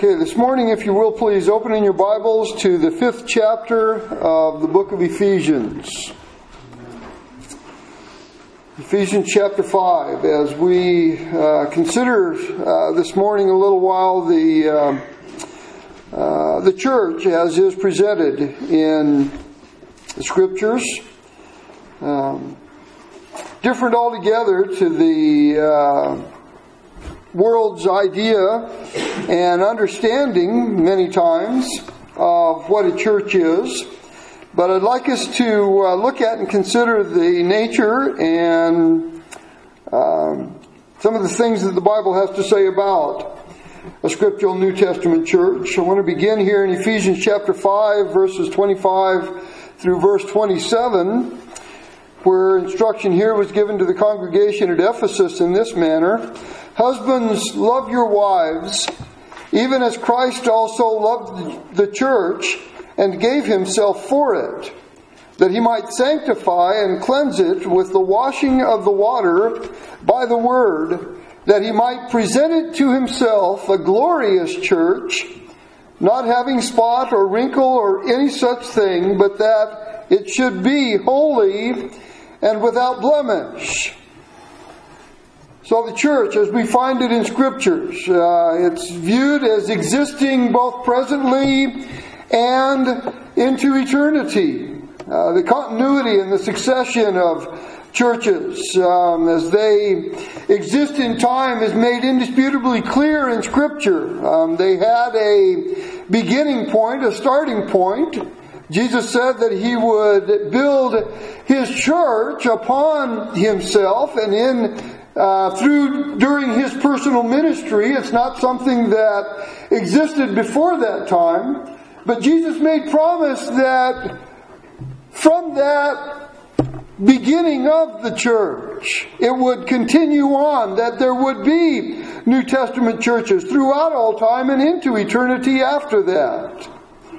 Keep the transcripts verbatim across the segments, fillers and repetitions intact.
Okay, this morning, if you will, please open in your Bibles to the fifth chapter of the book of Ephesians. Ephesians chapter five, as we uh, consider uh, this morning a little while the uh, uh, the church as is presented in the Scriptures. Um, different altogether to the uh, world's idea and understanding many times of what a church is. But I'd like us to uh, look at and consider the nature and um, some of the things that the Bible has to say about a scriptural New Testament church. I want to begin here in Ephesians chapter five, verses twenty-five through verse twenty-seven, where instruction here was given to the congregation at Ephesus in this manner: Husbands, love your wives, even as Christ also loved the church and gave himself for it, that he might sanctify and cleanse it with the washing of the water by the word, that he might present it to himself a glorious church, not having spot or wrinkle or any such thing, but that it should be holy and without blemish. So the church, as we find it in Scriptures, uh, it's viewed as existing both presently and into eternity. Uh, the continuity and the succession of churches um, as they exist in time is made indisputably clear in Scripture. Um, they had a beginning point, a starting point. Jesus said that he would build his church upon himself and in Uh, through during his personal ministry. It's not something that existed before that time, but Jesus made promise that from that beginning of the church, it would continue on, that there would be New Testament churches throughout all time and into eternity after that.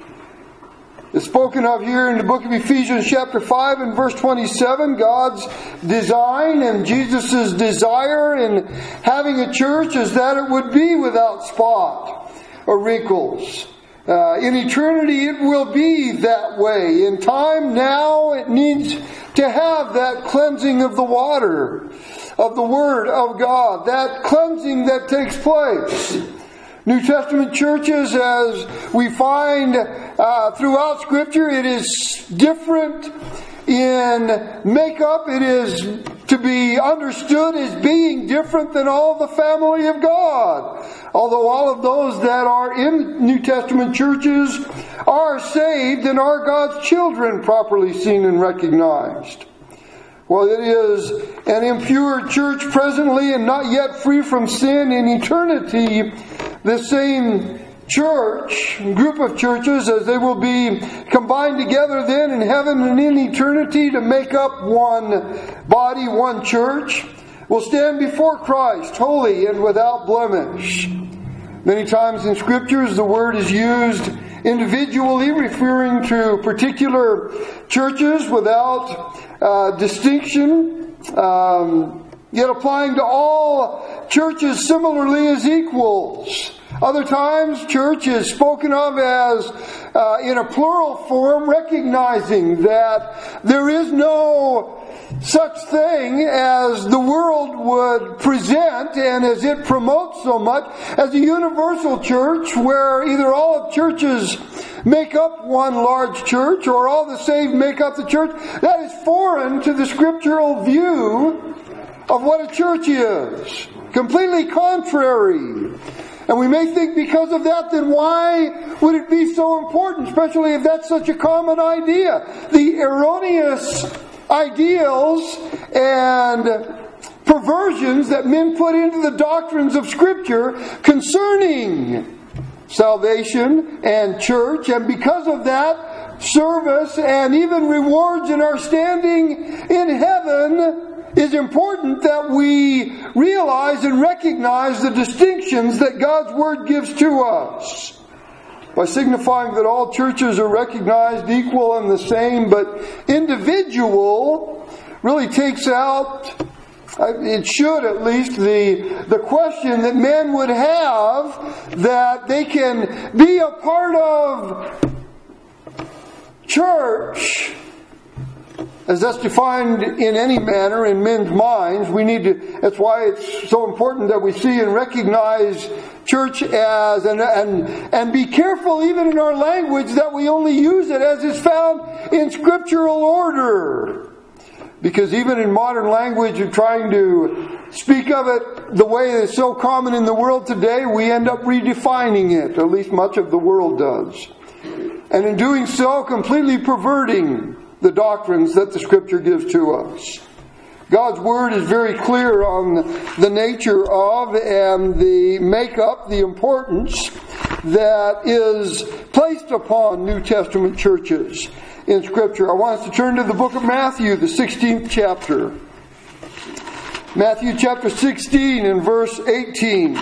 It's spoken of here in the book of Ephesians chapter five and verse twenty-seven, God's design and Jesus' desire in having a church is that it would be without spot or wrinkles. Uh, in eternity it will be that way. In time now it needs to have that cleansing of the water, of the Word of God, that cleansing that takes place. New Testament churches, as we find uh, throughout Scripture, it is different in makeup. It is to be understood as being different than all the family of God. Although all of those that are in New Testament churches are saved and are God's children, properly seen and recognized. Well, it is an impure church presently and not yet free from sin. In eternity, the same church, group of churches, as they will be combined together then in heaven and in eternity to make up one body, one church, will stand before Christ, holy and without blemish. Many times in Scriptures, the word is used individually, referring to particular churches without uh, distinction, um, yet applying to all churches similarly as equals. Other times, church is spoken of as uh, in a plural form, recognizing that there is no such thing as the world would present and as it promotes so much as a universal church, where either all of churches make up one large church or all the saved make up the church. That is foreign to the scriptural view of what a church is. Completely contrary. And we may think because of that, then why would it be so important, especially if that's such a common idea? The erroneous ideals and perversions that men put into the doctrines of Scripture concerning salvation and church, and because of that, service and even rewards in our standing in heaven, is important that we realize and recognize the distinctions that God's Word gives to us. By signifying that all churches are recognized equal and the same, but individual really takes out it should at least, the, the question that men would have, that they can be a part of church, as that's defined in any manner in men's minds. We need to, that's why it's so important that we see and recognize church as, and, and, and be careful even in our language that we only use it as is found in scriptural order. Because even in modern language of trying to speak of it the way it's so common in the world today, we end up redefining it, at least much of the world does. And in doing so, completely perverting the doctrines that the Scripture gives to us. God's Word is very clear on the nature of and the makeup, the importance that is placed upon New Testament churches in Scripture. I want us to turn to the book of Matthew, the sixteenth chapter. Matthew chapter sixteen and verse eighteen.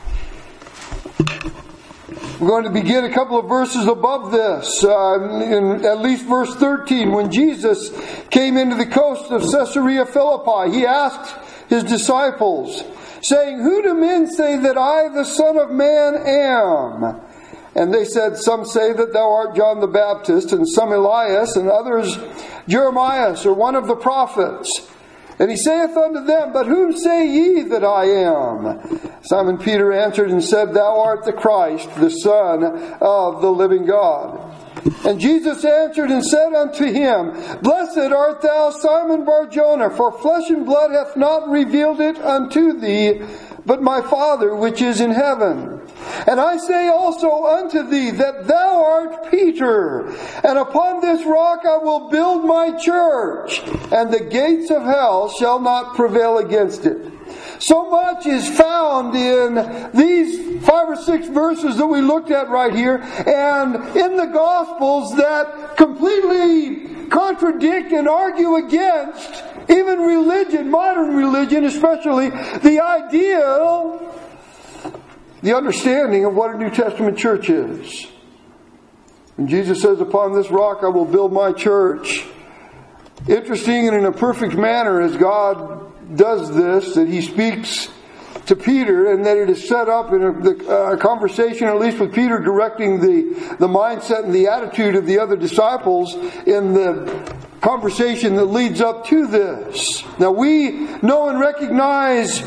We're going to begin a couple of verses above this, uh, in at least verse thirteen. When Jesus came into the coast of Caesarea Philippi, He asked His disciples, saying, "Who do men say that I, the Son of Man, am?" And they said, "Some say that thou art John the Baptist, and some Elias, and others Jeremiah, or one of the prophets." And He saith unto them, "But whom say ye that I am?" Simon Peter answered and said, "Thou art the Christ, the Son of the living God." And Jesus answered and said unto him, "Blessed art thou, Simon Bar-Jonah, for flesh and blood hath not revealed it unto thee, but my Father which is in heaven. And I say also unto thee that thou art Peter, and upon this rock I will build my church, and the gates of hell shall not prevail against it." So much is found in these five or six verses that we looked at right here, and in the Gospels, that completely contradict and argue against even religion, modern religion especially, the ideal, the understanding of what a New Testament church is. And Jesus says, "Upon this rock I will build my church." Interesting, and in a perfect manner, as God does this, that He speaks to Peter, and that it is set up in a, the, uh, conversation, at least with Peter directing the, the mindset and the attitude of the other disciples in the conversation that leads up to this. Now we know and recognize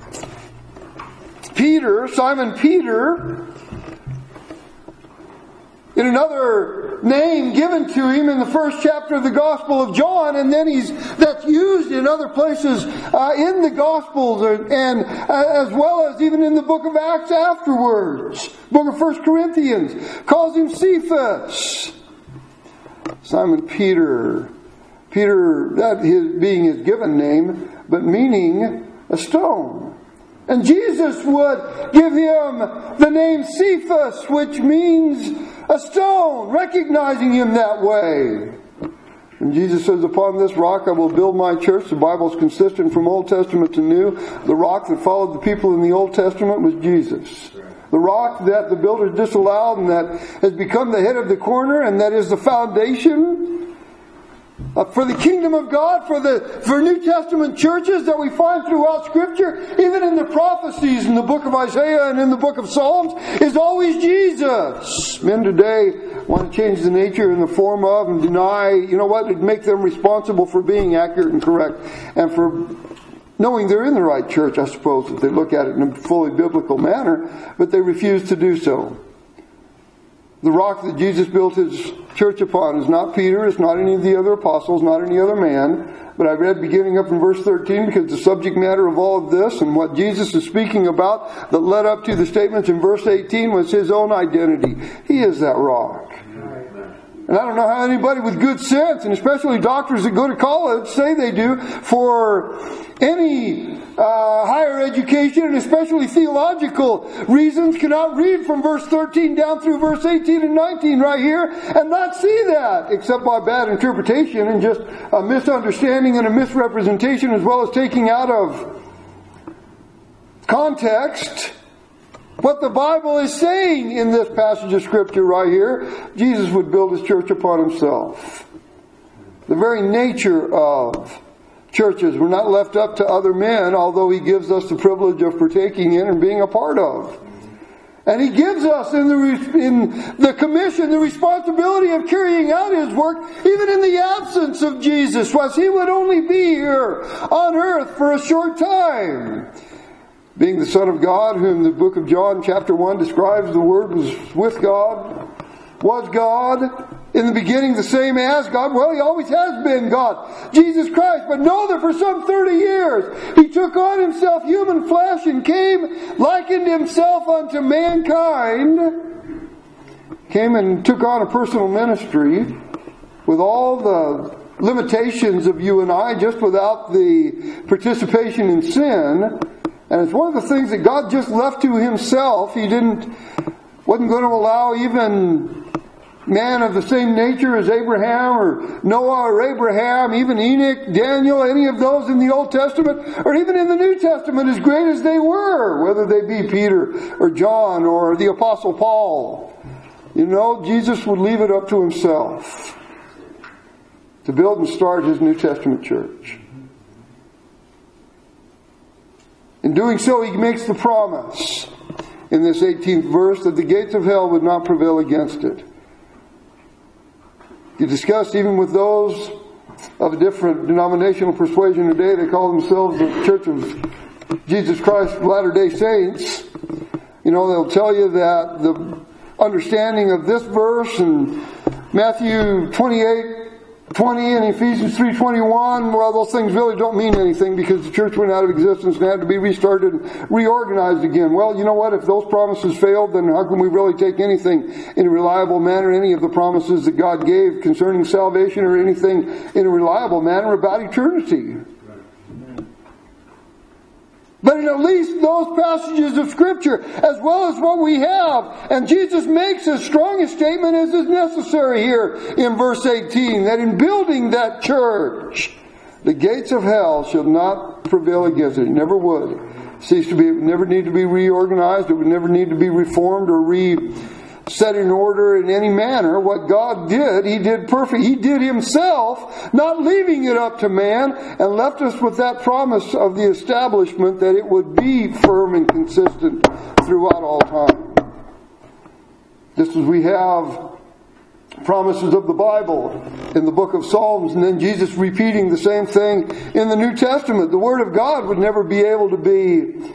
Peter, Simon Peter, in another name given to him in the first chapter of the Gospel of John, and then he's that's used in other places uh, in the Gospels, or, and uh, as well as even in the book of Acts afterwards. Book of First Corinthians calls him Cephas. Simon Peter, Peter, that his, being his given name, but meaning a stone. And Jesus would give him the name Cephas, which means a stone, recognizing him that way. And Jesus says, "Upon this rock I will build my church." The Bible is consistent from Old Testament to New. The rock that followed the people in the Old Testament was Jesus. The rock that the builders disallowed and that has become the head of the corner, and that is the foundation Uh, for the kingdom of God, for the for New Testament churches that we find throughout Scripture, even in the prophecies in the book of Isaiah and in the book of Psalms, is always Jesus. Men today want to change the nature and the form of and deny, you know what, it'd make them responsible for being accurate and correct, and for knowing they're in the right church, I suppose, if they look at it in a fully biblical manner, but they refuse to do so. The rock that Jesus built His church upon is not Peter, it's not any of the other apostles, not any other man. But I read beginning up in verse thirteen, because the subject matter of all of this and what Jesus is speaking about that led up to the statements in verse eighteen was His own identity. He is that rock. And I don't know how anybody with good sense, and especially doctors that go to college, say they do, for any uh, higher education, and especially theological reasons, cannot read from verse thirteen down through verse eighteen and nineteen right here and not see that, except by bad interpretation and just a misunderstanding and a misrepresentation, as well as taking out of context what the Bible is saying in this passage of Scripture right here. Jesus would build His church upon Himself. The very nature of churches. We're not left up to other men, although He gives us the privilege of partaking in and being a part of. And He gives us in the, in the commission the responsibility of carrying out His work, even in the absence of Jesus, as He would only be here on earth for a short time. Being the Son of God, whom the book of John chapter one describes, the Word was with God, was God, in the beginning the same as God. Well, He always has been God, Jesus Christ. But know that for some thirty years He took on Himself human flesh and came, likened Himself unto mankind, came and took on a personal ministry with all the limitations of you and I, just without the participation in sin. And it's one of the things that God just left to Himself. He didn't, wasn't going to allow even man of the same nature as Abraham or Noah or Abraham, even Enoch, Daniel, any of those in the Old Testament, or even in the New Testament, as great as they were, whether they be Peter or John or the Apostle Paul. You know, Jesus would leave it up to Himself to build and start His New Testament church. In doing so, He makes the promise in this eighteenth verse that the gates of hell would not prevail against it. You discussed even with those of a different denominational persuasion today, they call themselves the Church of Jesus Christ of Latter-day Saints. You know, they'll tell you that the understanding of this verse and Matthew twenty-eight twenty and Ephesians three twenty-one, well, those things really don't mean anything because the church went out of existence and had to be restarted and reorganized again. Well, you know what? If those promises failed, then how can we really take anything in a reliable manner, any of the promises that God gave concerning salvation, or anything in a reliable manner about eternity? But in at least those passages of Scripture, as well as what we have, and Jesus makes as strong a statement as is necessary here in verse eighteen, that in building that church, the gates of hell shall not prevail against it. It never would. Cease to be, it would never need to be reorganized. It would never need to be reformed or re set in order in any manner. What God did, He did perfect. He did Himself, not leaving it up to man, and left us with that promise of the establishment that it would be firm and consistent throughout all time. Just as we have promises of the Bible in the book of Psalms, and then Jesus repeating the same thing in the New Testament. The Word of God would never be able to be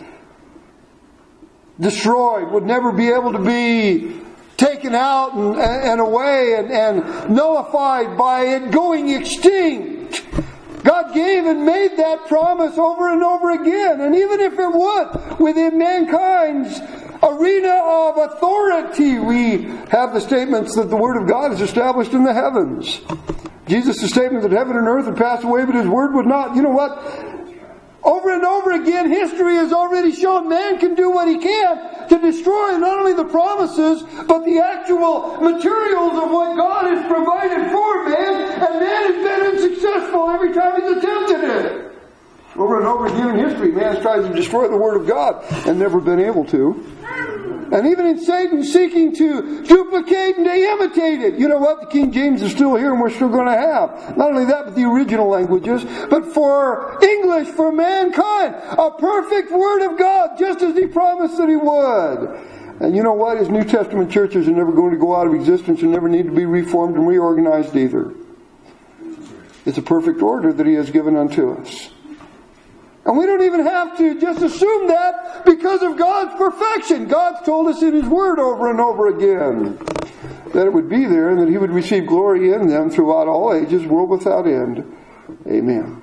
destroyed, would never be able to be taken out and, and away and, and nullified by it going extinct. God gave and made that promise over and over again. And even if it would, within mankind's arena of authority, we have the statements that the Word of God is established in the heavens. Jesus' statement that heaven and earth would pass away, but His Word would not. You know what? Over and over again, history has already shown man can do what he can to destroy not only the promises, but the actual materials of what God has provided for man, and man has been unsuccessful every time he's attempted it. Over and over again in history, man has tried to destroy the Word of God and never been able to. And even in Satan seeking to duplicate and to imitate it. You know what? The King James is still here and we're still going to have. Not only that, but the original languages. But for English, for mankind, a perfect Word of God, just as He promised that He would. And you know what? His New Testament churches are never going to go out of existence and never need to be reformed and reorganized either. It's a perfect order that He has given unto us. And we don't even have to just assume that because of God's perfection. God's told us in His Word over and over again that it would be there and that He would receive glory in them throughout all ages, world without end. Amen.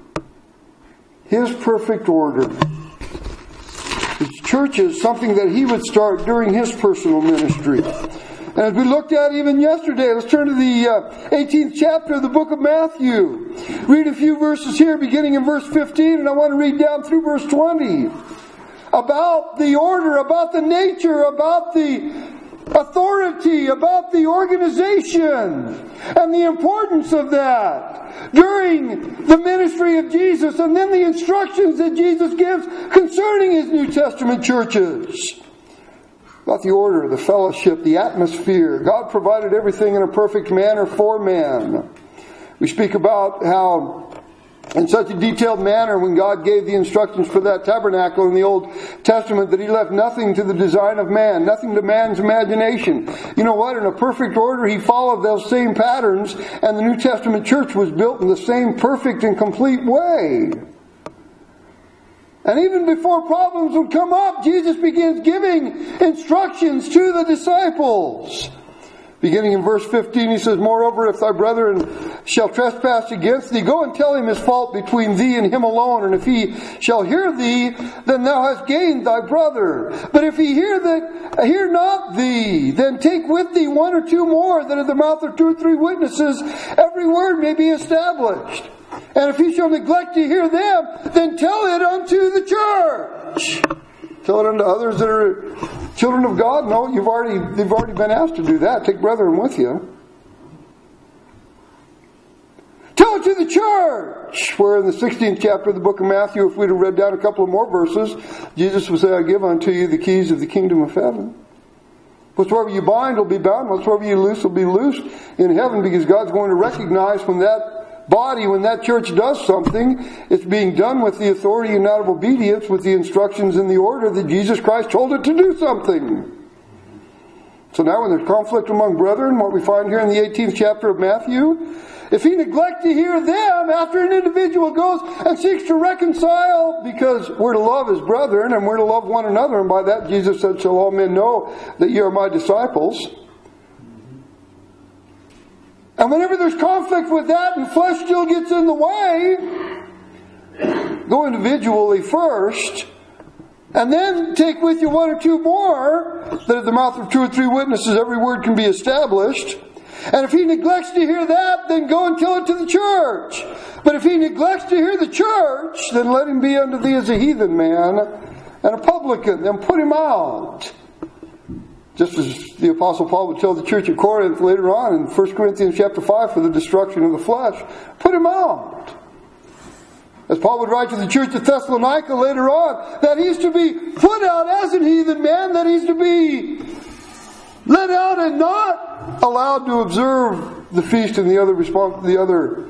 His perfect order. His church is something that He would start during His personal ministry. And as we looked at even yesterday, let's turn to the uh, eighteenth chapter of the book of Matthew. Read a few verses here, beginning in verse fifteen, and I want to read down through verse twenty. About the order, about the nature, about the authority, about the organization, and the importance of that during the ministry of Jesus, and then the instructions that Jesus gives concerning His New Testament churches. About the order, the fellowship, the atmosphere. God provided everything in a perfect manner for man. We speak about how in such a detailed manner when God gave the instructions for that tabernacle in the Old Testament that He left nothing to the design of man, nothing to man's imagination. You know what? In a perfect order, He followed those same patterns, and the New Testament church was built in the same perfect and complete way. And even before problems would come up, Jesus begins giving instructions to the disciples. Beginning in verse fifteen, He says, "Moreover, if thy brethren shall trespass against thee, go and tell him his fault between thee and him alone. And if he shall hear thee, then thou hast gained thy brother. But if he hear that hear not thee, then take with thee one or two more, that at the mouth of two or three witnesses every word may be established. And if he shall neglect to hear them, then tell it unto the church." Tell it unto others that are children of God? No, you've already they've already been asked to do that. Take brethren with you. Tell it to the church. Where in the sixteenth chapter of the book of Matthew, if we'd have read down a couple of more verses, Jesus would say, "I give unto you the keys of the kingdom of heaven. Whatsoever you bind will be bound. Whatsoever you loose will be loosed in heaven," because God's going to recognize when that body, when that church does something, it's being done with the authority and out of obedience with the instructions and the order that Jesus Christ told it to do something. So now when there's conflict among brethren, what we find here in the eighteenth chapter of Matthew, if he neglect to hear them after an individual goes and seeks to reconcile, because we're to love his brethren and we're to love one another, and by that Jesus said, "Shall all men know that ye are my disciples." And whenever there's conflict with that and flesh still gets in the way, go individually first, and then take with you one or two more, that at the mouth of two or three witnesses every word can be established. And if he neglects to hear that, then go and tell it to the church. But if he neglects to hear the church, then let him be unto thee as a heathen man and a publican, then put him out. Just as the Apostle Paul would tell the church at Corinth later on in First Corinthians chapter five for the destruction of the flesh. Put him out. As Paul would write to the church at Thessalonica later on, that he's to be put out as an heathen man, that he's to be let out and not allowed to observe the feast and the other respons- the other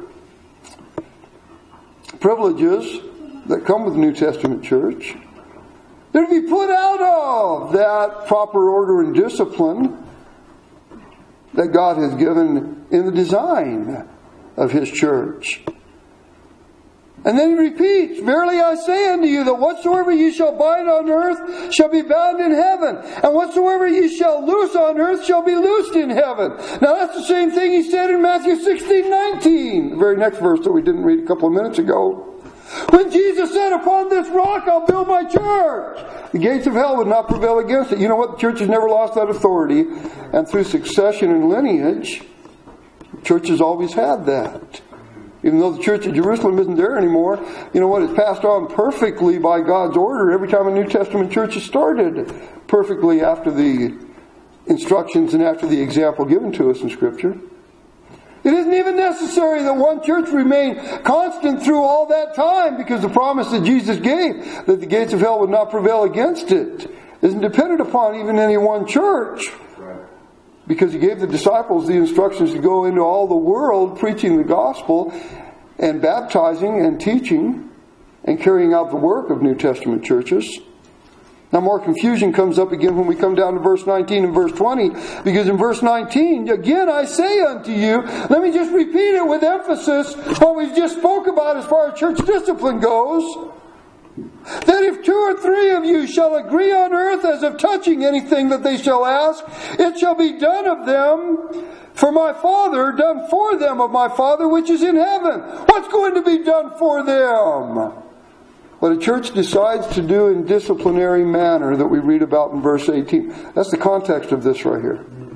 privileges that come with the New Testament church. They're to be put out of that proper order and discipline that God has given in the design of His church. And then He repeats, "Verily I say unto you, that whatsoever ye shall bind on earth shall be bound in heaven, and whatsoever ye shall loose on earth shall be loosed in heaven." Now that's the same thing He said in Matthew sixteen nineteen, the very next verse that we didn't read a couple of minutes ago. When Jesus said, "Upon this rock I'll build my church, the gates of hell would not prevail against it." You know what? The church has never lost that authority. And through succession and lineage, the church has always had that. Even though the church at Jerusalem isn't there anymore, you know what? It's passed on perfectly by God's order every time a New Testament church is started. Perfectly after the instructions and after the example given to us in Scripture. It isn't even necessary that one church remain constant through all that time, because the promise that Jesus gave, that the gates of hell would not prevail against it, isn't dependent upon even any one church. Because He gave the disciples the instructions to go into all the world preaching the gospel and baptizing and teaching and carrying out the work of New Testament churches. Now more confusion comes up again when we come down to verse nineteen and verse twenty, because in verse nineteen, "Again I say unto you," let me just repeat it with emphasis, what we just spoke about as far as church discipline goes, "that if two or three of you shall agree on earth as of touching anything that they shall ask, it shall be done of them for my Father, done for them of my Father which is in heaven." What's going to be done for them? What a church decides to do in disciplinary manner that we read about in verse eighteen. That's the context of this right here.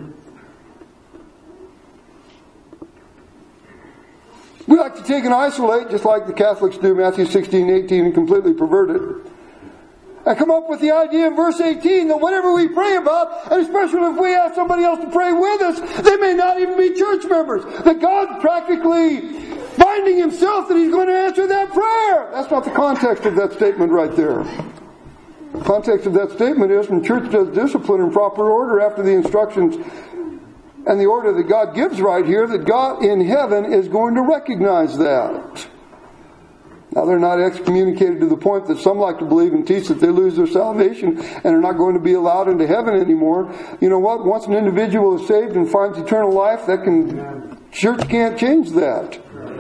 We like to take and isolate, just like the Catholics do, Matthew sixteen, eighteen, and completely pervert it. And come up with the idea in verse eighteen that whatever we pray about, and especially if we ask somebody else to pray with us, they may not even be church members. That God's practically binding Himself that He's going to answer that prayer. That's not the context of that statement right there. The context of that statement is when church does discipline in proper order after the instructions and the order that God gives right here, that God in heaven is going to recognize that. Now, they're not excommunicated to the point that some like to believe and teach that they lose their salvation and are not going to be allowed into heaven anymore. You know what? Once an individual is saved and finds eternal life, that can, church can't change that.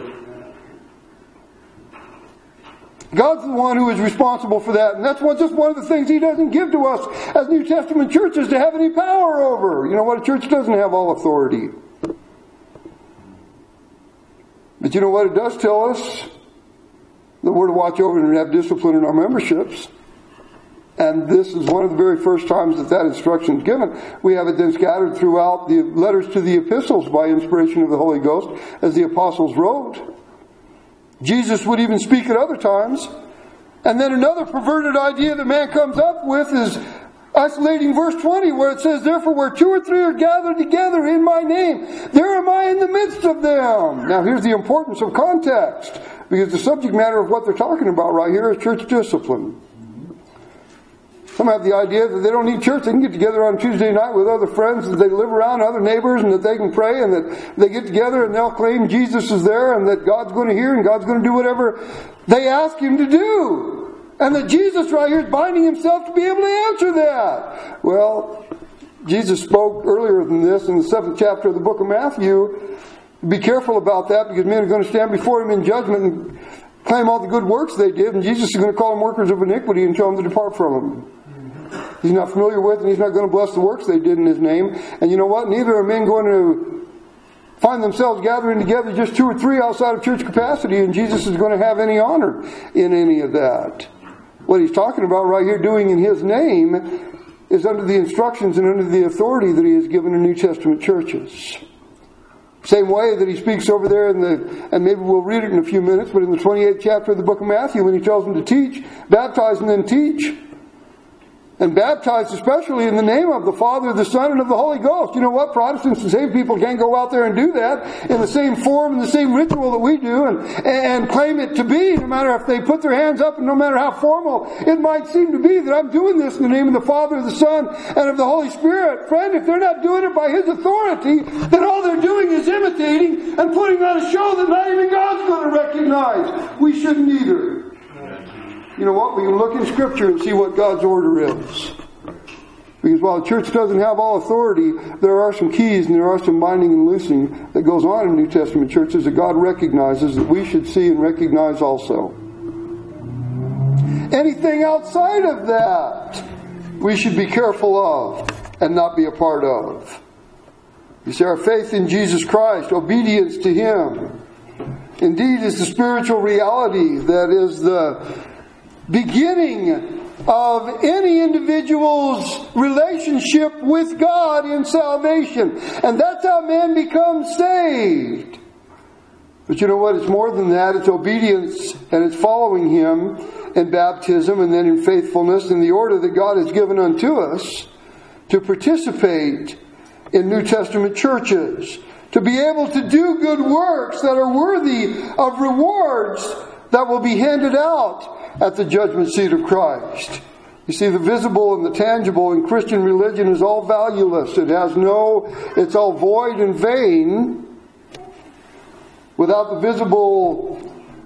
God's the one who is responsible for that. And that's one, just one of the things He doesn't give to us as New Testament churches to have any power over. You know what? A church doesn't have all authority. But you know what it does tell us? That we're to watch over and have discipline in our memberships. And this is one of the very first times that that instruction is given. We have it then scattered throughout the letters to the epistles by inspiration of the Holy Ghost, as the apostles wrote. Jesus would even speak at other times. And then another perverted idea that man comes up with is isolating verse twenty, where it says, "Therefore where two or three are gathered together in my name, there am I in the midst of them." Now here's the importance of context, because the subject matter of what they're talking about right here is church discipline. Some have the idea that they don't need church. They can get together on Tuesday night with other friends that they live around, other neighbors, and that they can pray, and that they get together and they'll claim Jesus is there and that God's going to hear and God's going to do whatever they ask Him to do. And that Jesus right here is binding Himself to be able to answer that. Well, Jesus spoke earlier than this in the seventh chapter of the book of Matthew. Be careful about that, because men are going to stand before Him in judgment and claim all the good works they did, and Jesus is going to call them workers of iniquity and tell them to depart from Him. He's not familiar with, and He's not going to bless the works they did in His name. And you know what? Neither are men going to find themselves gathering together just two or three outside of church capacity, and Jesus is going to have any honor in any of that. What He's talking about right here doing in His name is under the instructions and under the authority that He has given in New Testament churches. Same way that He speaks over there in the, and maybe we'll read it in a few minutes, but in the twenty-eighth chapter of the book of Matthew, when He tells them to teach, baptize, and then teach. And baptized especially in the name of the Father, the Son, and of the Holy Ghost. You know what? Protestants and saved people can't go out there and do that in the same form and the same ritual that we do and, and claim it to be, no matter if they put their hands up and no matter how formal it might seem to be that I'm doing this in the name of the Father, the Son, and of the Holy Spirit. Friend, if they're not doing it by His authority, then all they're doing is imitating and putting on a show that not even God's going to recognize. We shouldn't either. You know what? We can look in Scripture and see what God's order is. Because while the church doesn't have all authority, there are some keys and there are some binding and loosing that goes on in New Testament churches that God recognizes that we should see and recognize also. Anything outside of that, we should be careful of and not be a part of. You see, our faith in Jesus Christ, obedience to Him, indeed is the spiritual reality that is the beginning of any individual's relationship with God in salvation. And that's how man becomes saved. But you know what? It's more than that. It's obedience and it's following Him in baptism and then in faithfulness in the order that God has given unto us to participate in New Testament churches. To be able to do good works that are worthy of rewards that will be handed out at the judgment seat of Christ. You see, the visible and the tangible in Christian religion is all valueless. It has no, it's all void and vain without the visible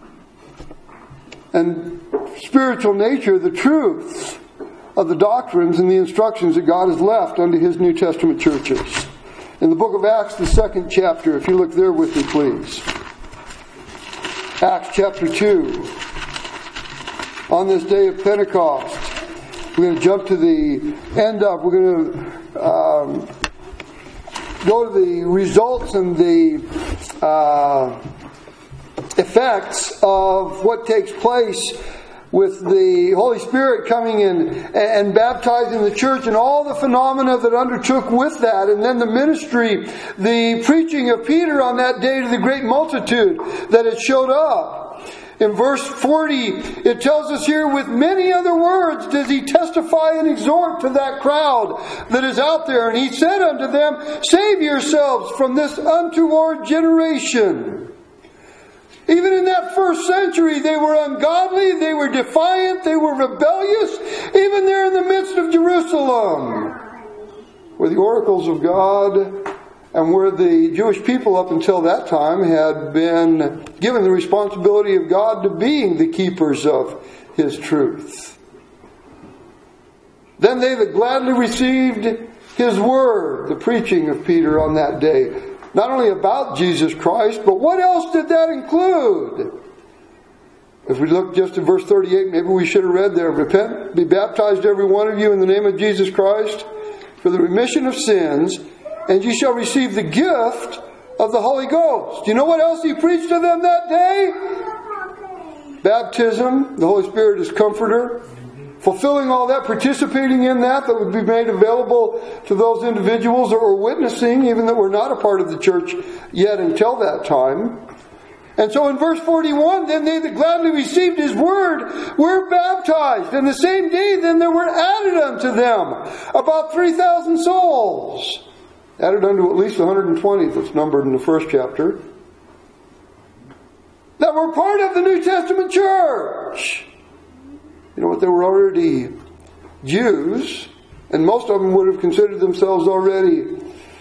and spiritual nature, the truths of the doctrines and the instructions that God has left unto His New Testament churches. In the book of Acts, the second chapter, if you look there with me, please. Acts chapter two. On this day of Pentecost, we're going to jump to the end of, we're going to um, go to the results and the uh, effects of what takes place with the Holy Spirit coming in and baptizing the church and all the phenomena that undertook with that. And then the ministry, the preaching of Peter on that day to the great multitude that had showed up. In verse forty, it tells us here, with many other words does he testify and exhort to that crowd that is out there. And he said unto them, save yourselves from this untoward generation. Even in that first century, they were ungodly, they were defiant, they were rebellious, even there in the midst of Jerusalem, where the oracles of God And where the Jewish people up until that time had been given the responsibility of God to being the keepers of His truth. Then they that gladly received His word, the preaching of Peter on that day, not only about Jesus Christ, but what else did that include? If we look just at verse thirty-eight, maybe we should have read there, repent, be baptized every one of you in the name of Jesus Christ for the remission of sins, and ye shall receive the gift of the Holy Ghost. Do you know what else He preached to them that day? Baptism, the Holy Spirit is Comforter. Fulfilling all that, participating in that, that would be made available to those individuals that were witnessing, even that were not a part of the church yet until that time. And so in verse forty-one, then they that gladly received His word were baptized. And the same day then there were added unto them about three thousand souls. Added unto at least one hundred twenty that's numbered in the first chapter. That were part of the New Testament church. You know what, they were already Jews, and most of them would have considered themselves already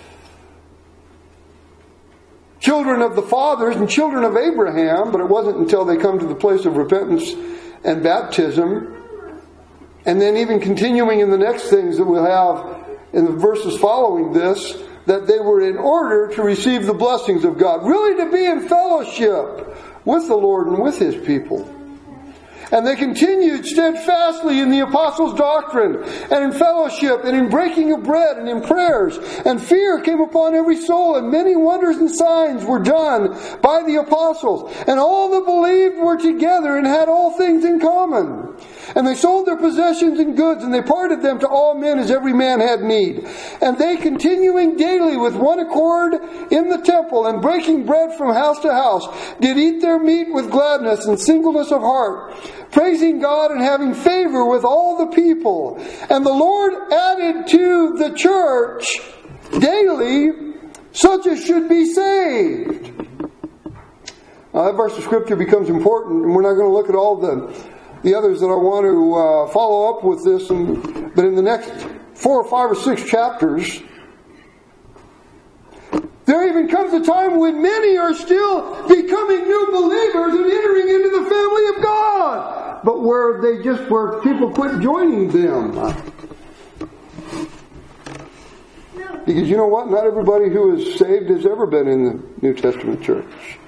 children of the fathers and children of Abraham, but it wasn't until they come to the place of repentance and baptism, and then even continuing in the next things that we'll have in the verses following this, that they were in order to receive the blessings of God, really to be in fellowship with the Lord and with His people. And they continued steadfastly in the apostles' doctrine, and in fellowship, and in breaking of bread, and in prayers. And fear came upon every soul, and many wonders and signs were done by the apostles. And all that believed were together, and had all things in common. And they sold their possessions and goods, and they parted them to all men as every man had need. And they, continuing daily with one accord in the temple, and breaking bread from house to house, did eat their meat with gladness and singleness of heart, praising God and having favor with all the people. And the Lord added to the church daily such as should be saved. Now that verse of Scripture becomes important, and we're not going to look at all the the others that I want to uh, follow up with this, and, but in the next four or five or six chapters, there even comes a time when many are still becoming new believers and entering into the family of God, but where they just where people quit joining them. Because you know what? Not everybody who is saved has ever been in the New Testament church.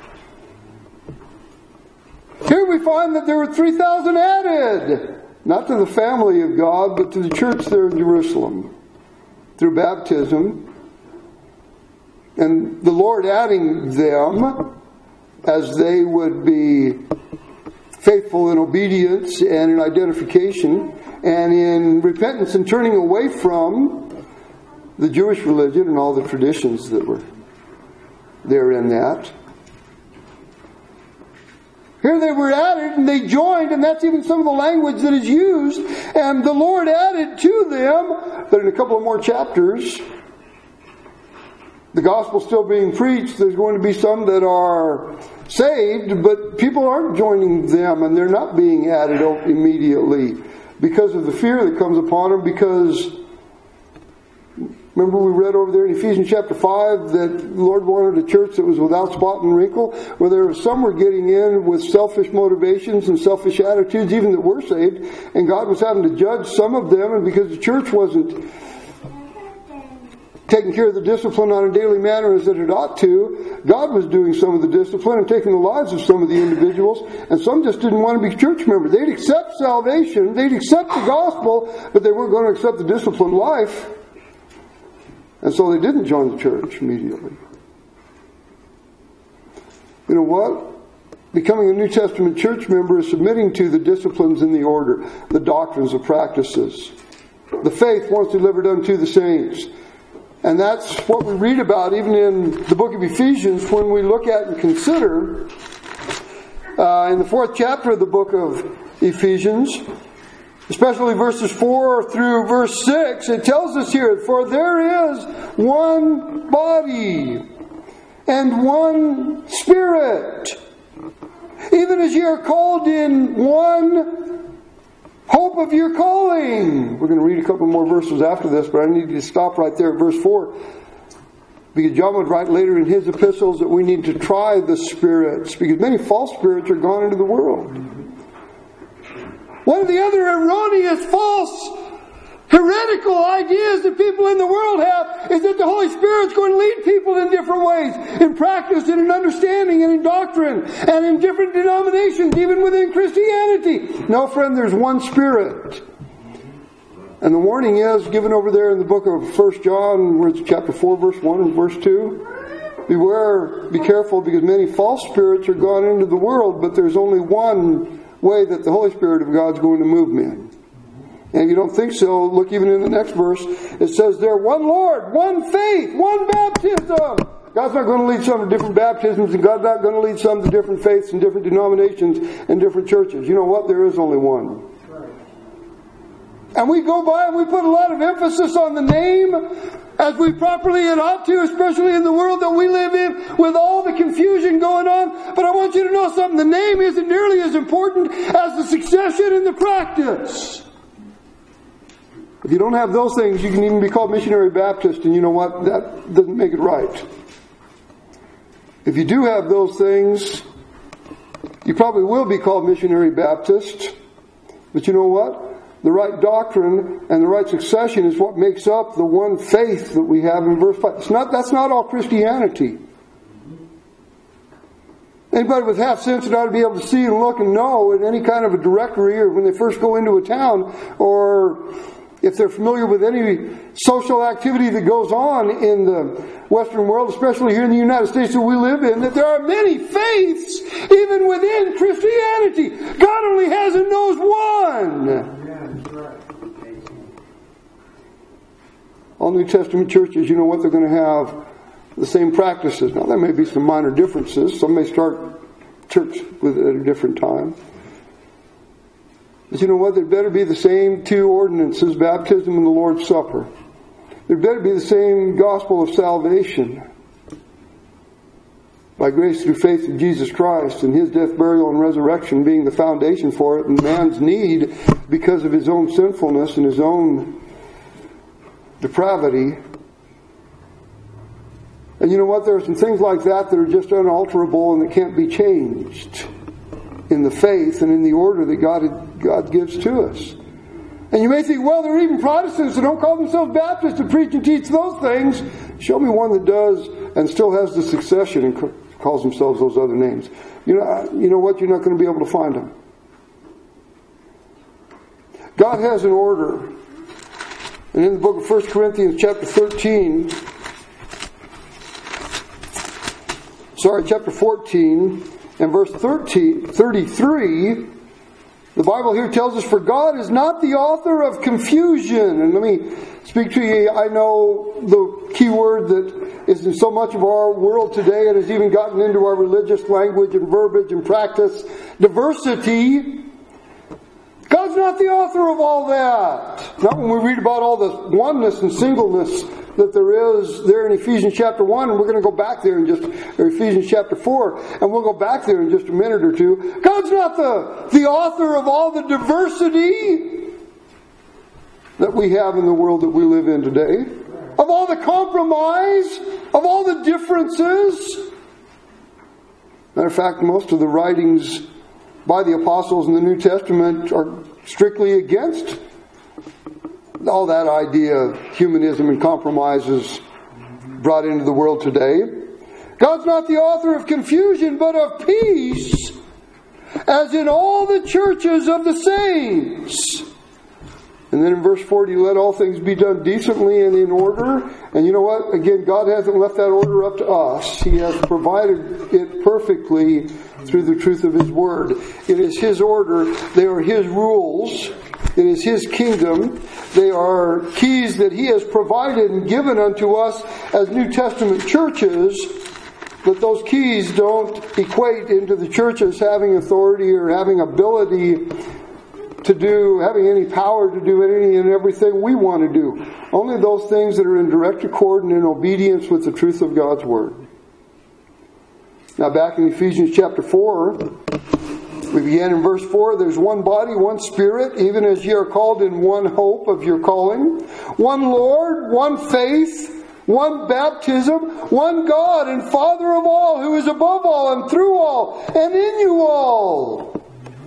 Here we find that there were three thousand added, not to the family of God, but to the church there in Jerusalem, through baptism. And the Lord adding them as they would be faithful in obedience and in identification and in repentance and turning away from the Jewish religion and all the traditions that were there in that. Here they were added and they joined, and that's even some of the language that is used. And the Lord added to them, but in a couple of more chapters, the gospel still being preached, there's going to be some that are saved, but people aren't joining them and they're not being added immediately because of the fear that comes upon them. Because remember we read over there in Ephesians chapter five that the Lord wanted a church that was without spot and wrinkle, where there were some were getting in with selfish motivations and selfish attitudes, even that were saved, and God was having to judge some of them, and because the church wasn't taking care of the discipline on a daily manner as it ought to, God was doing some of the discipline and taking the lives of some of the individuals, and some just didn't want to be church members. They'd accept salvation, they'd accept the gospel, but they weren't going to accept the disciplined life. And so they didn't join the church immediately. You know what? Becoming a New Testament church member is submitting to the disciplines and the order, the doctrines, the practices, the faith once delivered unto the saints. And that's what we read about even in the book of Ephesians when we look at and consider uh, in the fourth chapter of the book of Ephesians, especially verses four through verse six, it tells us here, for there is one body and one Spirit, even as ye are called in one hope of your calling. We're going to read a couple more verses after this, but I need to stop right there at verse four. Because John would write later in his epistles that we need to try the spirits, because many false spirits are gone into the world. One of the other erroneous, false, heretical ideas that people in the world have is that the Holy Spirit's going to lead people in different ways, in practice and in understanding and in doctrine and in different denominations, even within Christianity. No, friend, there's one Spirit. And the warning is given over there in the book of First John, where it's chapter four, verse one and verse two. Beware, be careful, because many false spirits are gone into the world, but there's only one way that the Holy Spirit of God's going to move men. And if you don't think so, look even in the next verse. It says there, one Lord, one faith, one baptism. God's not going to lead some to different baptisms, and God's not going to lead some to different faiths and different denominations and different churches. You know what? There is only one. And we go by and we put a lot of emphasis on the name, as we properly and ought to, especially in the world that we live in with all the confusion going on. But I want you to know something. The name isn't nearly as important as the succession and the practice. If you don't have those things, you can even be called missionary Baptist, and you know what? That doesn't make it right. If you do have those things, you probably will be called missionary Baptist. But you know what? The right doctrine and the right succession is what makes up the one faith that we have in verse five. It's not, that's not all Christianity. Anybody with half sense ought to be able to see and look and know in any kind of a directory, or when they first go into a town, or if they're familiar with any social activity that goes on in the Western world, especially here in the United States that we live in, that there are many faiths even within Christianity. God only has and knows one. All New Testament churches, you know what, they're going to have the same practices. Now, there may be some minor differences. Some may start church with it at a different time. But you know what? There better be the same two ordinances, baptism and the Lord's Supper. There better be the same gospel of salvation. By grace through faith in Jesus Christ, and His death, burial, and resurrection being the foundation for it, and man's need because of his own sinfulness and his own depravity. And you know what? There are some things like that that are just unalterable and that can't be changed in the faith and in the order that God, God gives to us. And you may think, well, there are even Protestants that don't call themselves Baptists to preach and teach those things. Show me one that does and still has the succession and calls themselves those other names. You know, you know what? You're not going to be able to find them. God has an order. And in the book of First Corinthians chapter thirteen, sorry, chapter fourteen and verse thirteen, thirty-three, the Bible here tells us, for God is not the author of confusion. And let me speak to you. I know the key word that is in so much of our world today, and has even gotten into our religious language and verbiage and practice, diversity. God's not the author of all that. Not when we read about all the oneness and singleness that there is there in Ephesians chapter one, and we're going to go back there in just, or Ephesians chapter four, and we'll go back there in just a minute or two. God's not the, the author of all the diversity that we have in the world that we live in today, of all the compromise, of all the differences. Matter of fact, most of the writings by the apostles in the New Testament are strictly against all that idea of humanism and compromises brought into the world today. God's not the author of confusion, but of peace, as in all the churches of the saints. And then in verse forty, let all things be done decently and in order. And you know what? Again, God hasn't left that order up to us. He has provided it perfectly through the truth of His Word. It is His order. They are His rules. It is His kingdom. They are keys that He has provided and given unto us as New Testament churches. But those keys don't equate into the churches having authority or having ability to do, having any power to do any and everything we want to do. Only those things that are in direct accord and in obedience with the truth of God's Word. Now back in Ephesians chapter four, we began in verse four, there's one body, one Spirit, even as ye are called in one hope of your calling. One Lord, one faith, one baptism, one God and Father of all, who is above all and through all and in you all.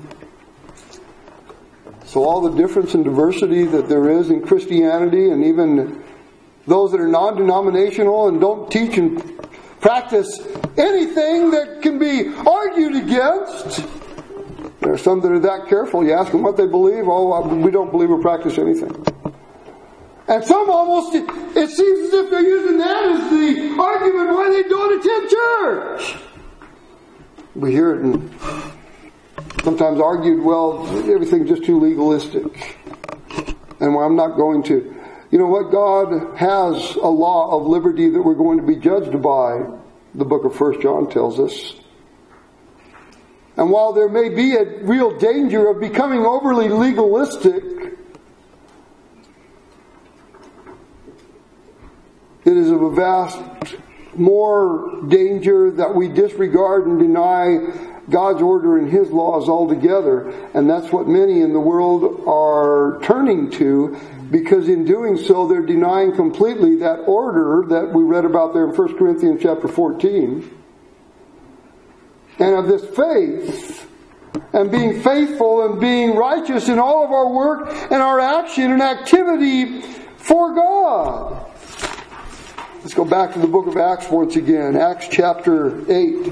So all the difference and diversity that there is in Christianity, and even those that are non-denominational and don't teach and practice anything that can be argued against. There are some that are that careful. You ask them what they believe. Oh, we don't believe or practice anything. And some almost, it seems as if they're using that as the argument why they don't attend church. We hear it and sometimes argued, well, everything's just too legalistic. And I'm not going to. You know what? God has a law of liberty that we're going to be judged by, the book of First John tells us. And while there may be a real danger of becoming overly legalistic, it is of a vast more danger that we disregard and deny God's order and His laws altogether. And that's what many in the world are turning to, because in doing so they're denying completely that order that we read about there in First Corinthians chapter fourteen. And of this faith, and being faithful and being righteous in all of our work and our action and activity for God. Let's go back to the book of Acts once again. Acts chapter eight.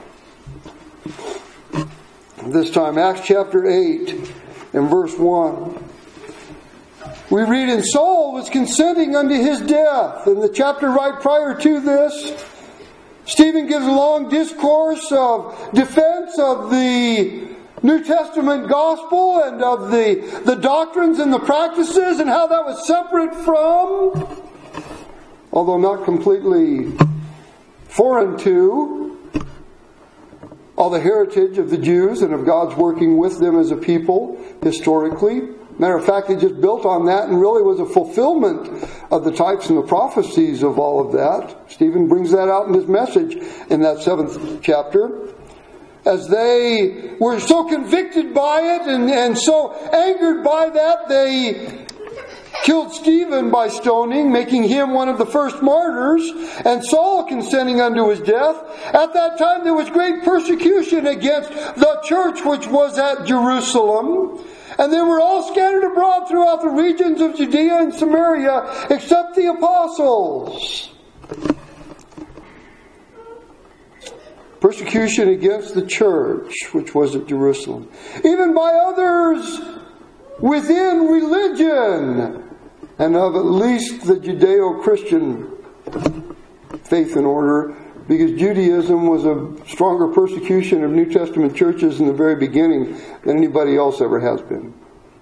This time, Acts chapter eight and verse one. We read, and Saul was consenting unto his death. In the chapter right prior to this, Stephen gives a long discourse of defense of the New Testament gospel and of the, the doctrines and the practices and how that was separate from, although not completely foreign to, all the heritage of the Jews and of God's working with them as a people historically. Matter of fact, it just built on that and really was a fulfillment of the types and the prophecies of all of that. Stephen brings that out in his message in that seventh chapter. As they were so convicted by it and, and so angered by that, they killed Stephen by stoning, making him one of the first martyrs, and Saul consenting unto his death. At that time there was great persecution against the church which was at Jerusalem. And they were all scattered abroad throughout the regions of Judea and Samaria, except the apostles. Persecution against the church, which was at Jerusalem. Even by others within religion, and of at least the Judeo-Christian faith and order, because Judaism was a stronger persecution of New Testament churches in the very beginning than anybody else ever has been.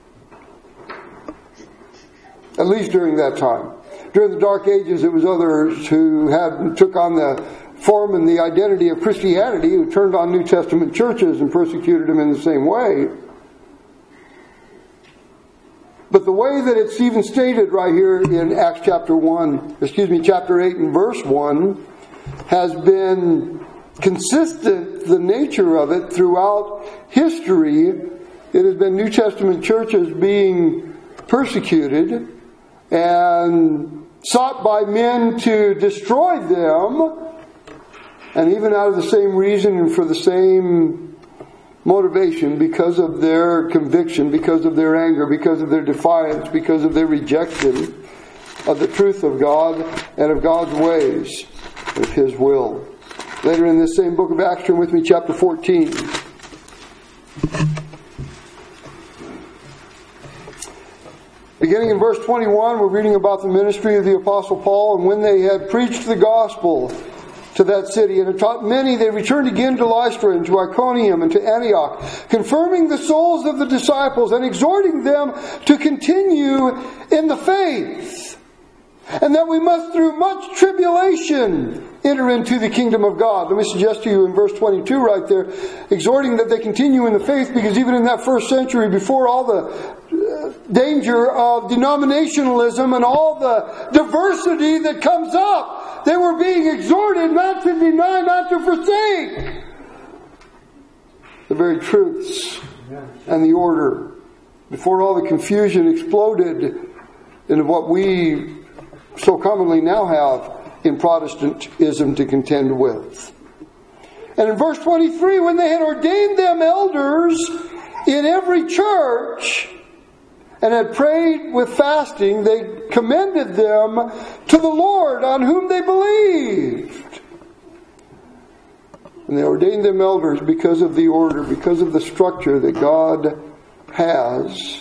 At least during that time. During the Dark Ages, it was others who had took on the form and the identity of Christianity, who turned on New Testament churches and persecuted them in the same way. But the way that it's even stated right here in Acts chapter one, excuse me, chapter eight and verse one, has been consistent, the nature of it, throughout history. It has been New Testament churches being persecuted and sought by men to destroy them, and even out of the same reason and for the same motivation, because of their conviction, because of their anger, because of their defiance, because of their rejection of the truth of God and of God's ways, of His will. Later in this same book of Acts, turn with me, chapter fourteen. Beginning in verse twenty-one, we're reading about the ministry of the Apostle Paul. And when they had preached the gospel to that city and had taught many, they returned again to Lystra and to Iconium and to Antioch, confirming the souls of the disciples and exhorting them to continue in the faith, and that we must through much tribulation enter into the kingdom of God. Let me suggest to you in verse twenty-two right there, exhorting that they continue in the faith, because even in that first century, before all the danger of denominationalism and all the diversity that comes up, they were being exhorted not to deny, not to forsake the very truths and the order. Before all the confusion exploded into what we so commonly now have in Protestantism to contend with. And in verse twenty-three, when they had ordained them elders in every church and had prayed with fasting, they commended them to the Lord on whom they believed. And they ordained them elders because of the order, because of the structure that God has.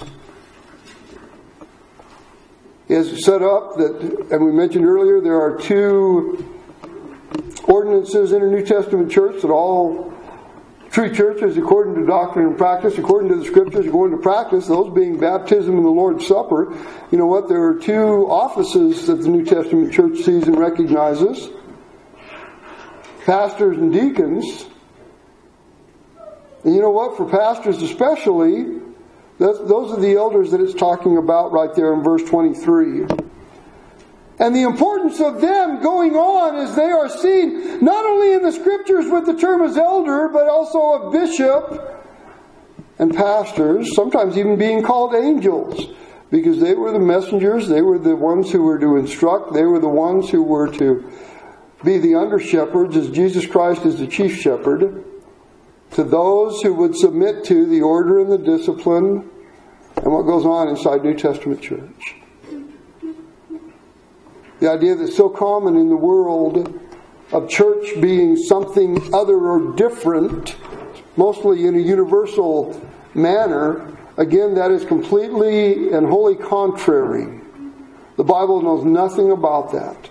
He has it set up that, and we mentioned earlier, there are two ordinances in a New Testament church that all true churches, according to doctrine and practice, according to the Scriptures, according to practice, those being baptism and the Lord's Supper. You know what? There are two offices that the New Testament church sees and recognizes. Pastors and deacons. And you know what? For pastors especially, that's, those are the elders that it's talking about right there in verse twenty-three. And the importance of them going on as they are seen not only in the Scriptures with the term as elder, but also a bishop and pastors, sometimes even being called angels, because they were the messengers, they were the ones who were to instruct, they were the ones who were to be the under-shepherds, as Jesus Christ is the chief shepherd, to those who would submit to the order and the discipline and what goes on inside New Testament church. The idea that's so common in the world of church being something other or different, mostly in a universal manner, again, that is completely and wholly contrary. The Bible knows nothing about that.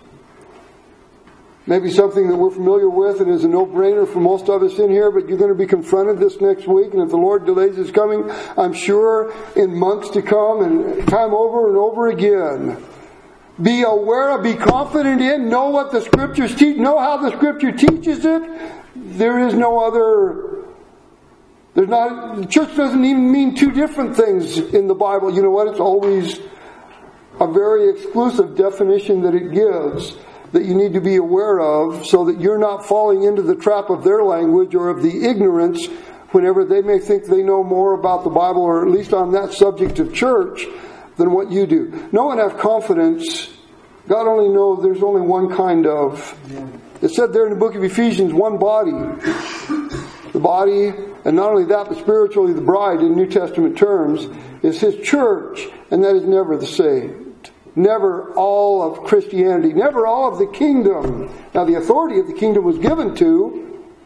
Maybe something that we're familiar with and is a no-brainer for most of us in here, but you're going to be confronted this next week, and if the Lord delays His coming, I'm sure in months to come and time over and over again. Be aware of, be confident in, know what the Scriptures teach, know how the Scripture teaches it. There is no other, there's not, the church doesn't even mean two different things in the Bible. You know what? It's always a very exclusive definition that it gives that you need to be aware of so that you're not falling into the trap of their language or of the ignorance whenever they may think they know more about the Bible, or at least on that subject of church, than what you do. Know and have confidence. God only knows there's only one kind of. It said there in the book of Ephesians, one body. The body, and not only that, but spiritually the bride in New Testament terms, is His church, and that is never the saved. Never all of Christianity. Never all of the kingdom. Now the authority of the kingdom was given to,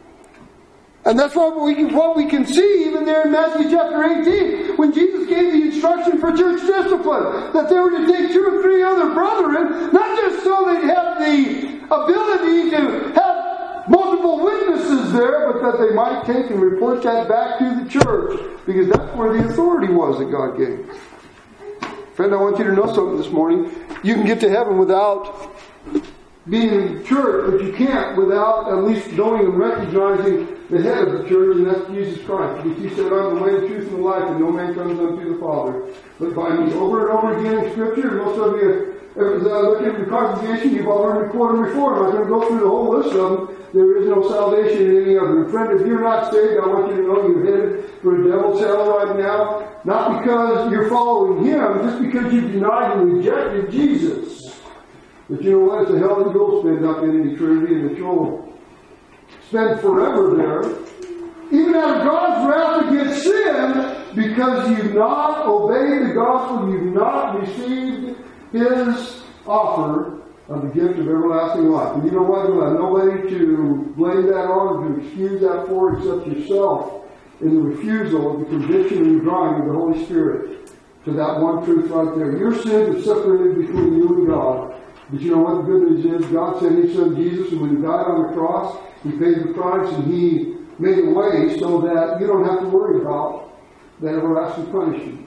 and that's what we, what we can see even there in Matthew chapter eighteen, when Jesus gave the instruction for church discipline, that they were to take two or three other brethren, not just so they'd have the ability to have multiple witnesses there, but that they might take and report that back to the church, because that's where the authority was that God gave. Friend, I want you to know something this morning. You can get to heaven without being in the church, but you can't without at least knowing and recognizing the head of the church, and that's Jesus Christ. Because He said, I'm the way, the truth, and the life, and no man comes unto the Father but by me. Over and over again in Scripture, and most of you, as I look at the congregation, you've all heard me quote them before. I'm not going to go through the whole list of them. There is no salvation in any of them. Friend, if you're not saved, I want you to know you're headed for a devil's hell right now. Not because you're following Him, just because you denied and rejected Jesus. But you know what? It's a hell that you'll spend up in eternity, and that you'll spend forever there. Even out of God's wrath against sin, because you've not obeyed the gospel, you've not received His offer of the gift of everlasting life. And you know what? You'll have nobody to blame that on or to excuse that for except yourself in the refusal of the conviction and drawing of the Holy Spirit to that one truth right there. Your sin is separated between you and God. But you know what the good news is? God sent His Son Jesus, and when He died on the cross, He paid the price, and He made a way so that you don't have to worry about that everlasting punishment.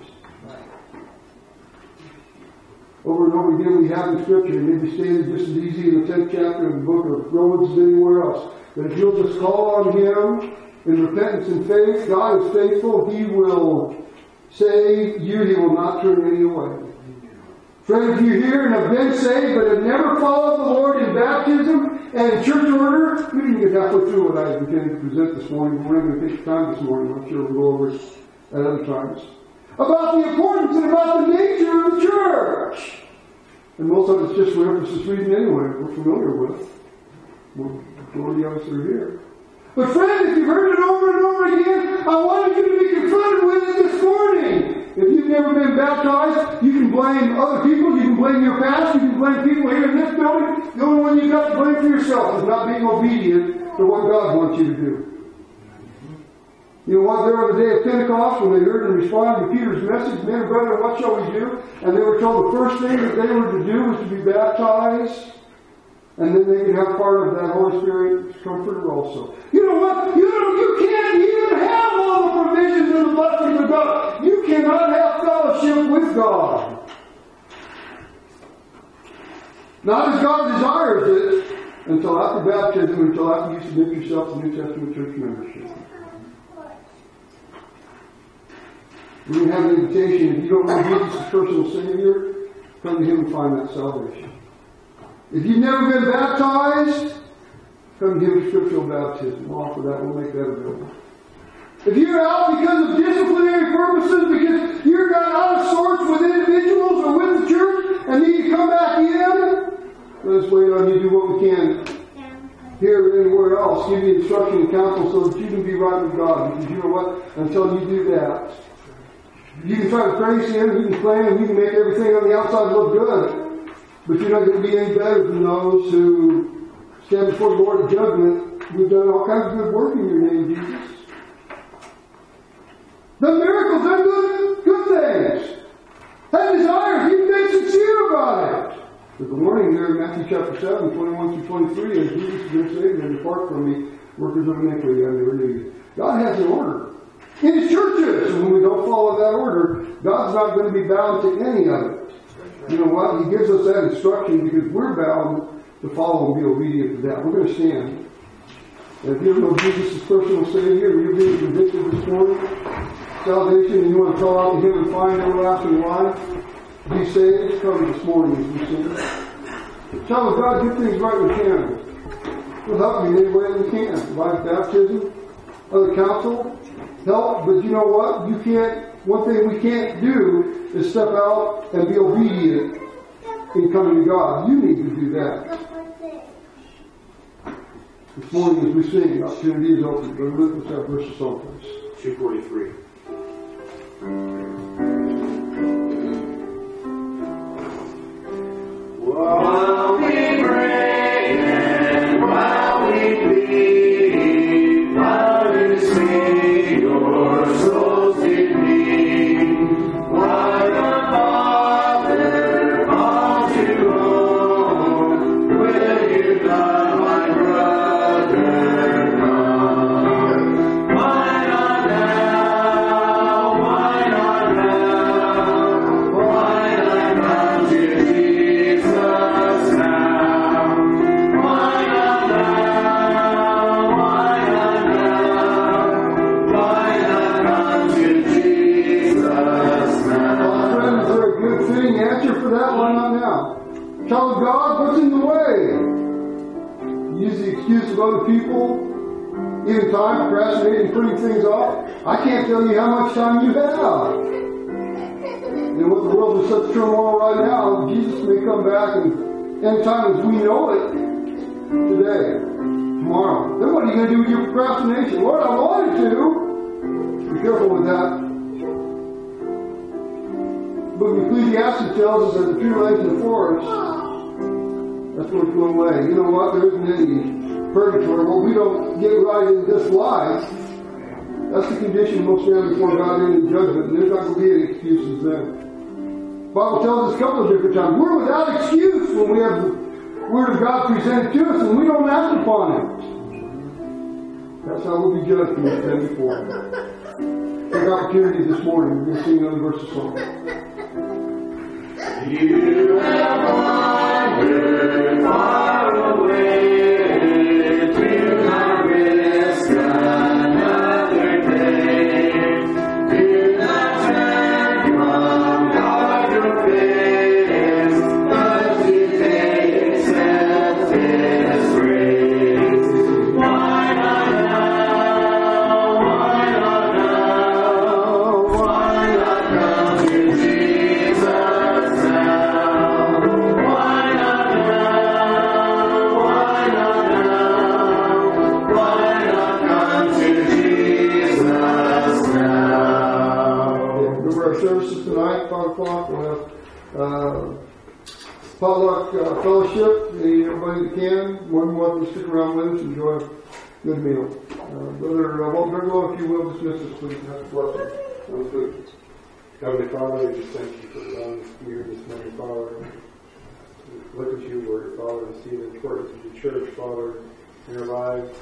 Over and over again we have in Scripture, and maybe stated just as easy in the tenth chapter of the book of Romans as anywhere else, that if you'll just call on Him in repentance and faith, God is faithful. He will save you. He will not turn any away. Friend, if you're here and have been saved but have never followed the Lord in baptism and in church order, we didn't get halfway through what I intended to present this morning. We're not going to take time this morning. I'm sure we'll go over it at other times. About the importance and about the nature of the church. And most of it's just for emphasis reading anyway, we're familiar with. The majority of us are here. But friends, if you've heard it over and over again, I wanted you to be confronted with it this morning. If you've never been baptized, you can blame other people, you can blame your past, you can blame people here in this building. The only one you've got to blame for yourself is not being obedient to what God wants you to do. You know what? There on the day of Pentecost, when they heard and responded to Peter's message, men and brethren, what shall we do? And they were told the first thing that they were to do was to be baptized. And then they can have part of that Holy Spirit comforter also. You know what? You know, you can't even have all the provisions and the blessings of God. You cannot have fellowship with God. Not as God desires it, until after baptism, until after you submit yourself to New Testament church membership. We can have an invitation. If you don't know Jesus as personal Savior, come to Him and find that salvation. If you've never been baptized, come to Him for scriptural baptism. We'll offer that. We'll make that available. If you're out because of disciplinary purposes, because you're got out of sorts with individuals or with the church, and need to come back in, let us wait on you. Do what we can here or anywhere else. Give you instruction and counsel so that you can be right with God. Because you know what? Until you do that, you can try to praise Him, you can claim Him, you can make everything on the outside look good. But you're not going to be any better than those who stand before the Lord of judgment. We've done all kinds of good work in your name, Jesus. Done miracles, done good, good things. Had desires, you've been sincere about it. There's a warning there in Matthew chapter seven, twenty-one through twenty-three, as Jesus is going to say, and depart from me, workers of iniquity, I never knew you. God has an order in His churches, and when we don't follow that order, God's not going to be bound to any of it. You know what? He gives us that instruction because we're bound to follow and be obedient to that. We're going to stand. And if you don't know Jesus as personal Savior, you're being convicted this morning, salvation, and you want to call out to Him and find everlasting life, be saved, come this morning as we sing. Child of God, do things right we can. We'll help you in any way we can. Provide baptism, other counsel, help, but you know what? You can't, one thing we can't do is step out and be obedient in coming to God. You need to do that. This morning as we sing, the opportunity is open. Go look at that verse of song, please. two forty-three. While we pray and while we plead, while you sing your souls in need, while the Father calls you home, will you not, my brother, come? Why not now? Why not now? Why not come to Jesus now? Why not now? Why not now? Why not come to Jesus now? Friends, is there a good fitting answer for that? Why not now? Child of God, what's in the way? Use the excuse of other people, even time, procrastinating, putting things off. I can't tell you how much time you have. And with the world in such turmoil right now, Jesus may come back and end time as we know it today, tomorrow. Then what are you going to do with your procrastination? Lord, I wanted to. Be careful with that. But Ecclesiastes tells us that the tree lies in the forest. That's where it's going away. You know what? There isn't any purgatory. Well, we don't get right in this life. That's the condition we'll stand before God in judgment, and there's not going to be any excuses then. The Bible tells us a couple of different times, we're without excuse when we have the Word of God presented to us and we don't act upon it. That's how we'll be judged when we stand before Him. Take opportunity this morning. We're going to sing another verse of song. You have wandered far away, do not risk another day. Do not turn from God your face, but today accept His grace. Why not now? Why not now? Why not come to Jesus now? Why services tonight, five o'clock. We'll have uh, potluck uh, fellowship. The, everybody that can, more than welcome to stick around with us and enjoy a good meal. Uh, Brother uh, Walter Bigelow, if you will, dismiss us, please. Have a blessing on the food. Heavenly Father, we just thank you for allowing us to be here this morning, Father. Look at you, Word, Father, and see the importance of the church, Father, in our lives.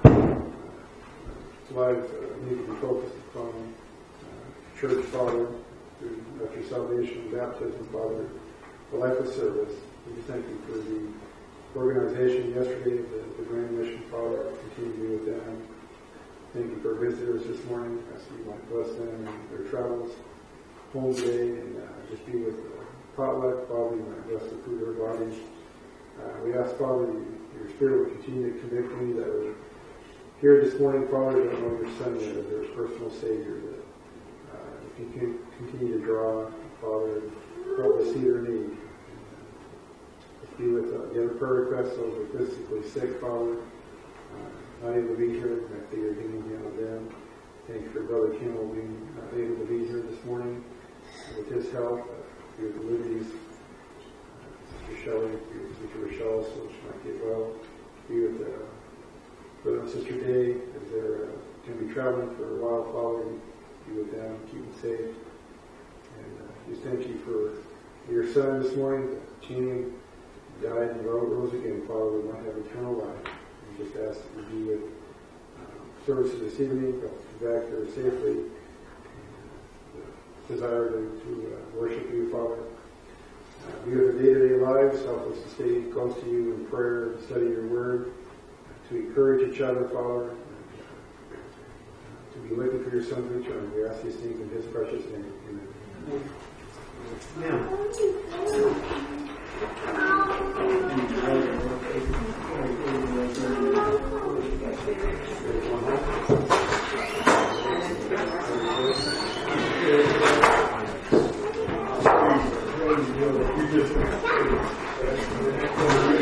Lives uh, need to be focused upon uh, church, Father, through after salvation, baptism, Father, the life of service. We just thank you for the organization yesterday, the, the Grand Mission, Father. Continue to be with them. Thank you for visitors this morning. I ask you might bless them and their travels home today, and uh, just be with uh, potluck, Father. You might bless the food of our bodies. Uh, we ask, Father, you, your Spirit will continue to convict me that we're here this morning, Father, don't know your Son yet as their personal Savior, that uh, if you can continue to draw, Father, help us see their need. Let's be with uh, the other prayer requests, those who are physically sick, Father, uh, not able to be here. I think you're giving me on them. Thank you for Brother Kimmel being uh, able to be here this morning with his help. Uh, be with the Libby's, uh, Sister Shelley, be with Sister Rochelle, so she might get well. Be with uh, Brother and Sister Day, as they're uh, going to be traveling for a while, Father, and be with them, keep them safe. And uh, just thank you for your Son this morning, Cheney, died and rose again, Father. We might have eternal life. We just ask that you be with uh, services this evening, but back there safely. And, uh, desire to, to uh, worship you, Father. Uh, be with our day-to-day lives. Help us to stay close to you in prayer and study your word. To encourage each other, Father, and, uh, to be looking for your Son's return. We ask these things in his precious name. Amen. Yeah.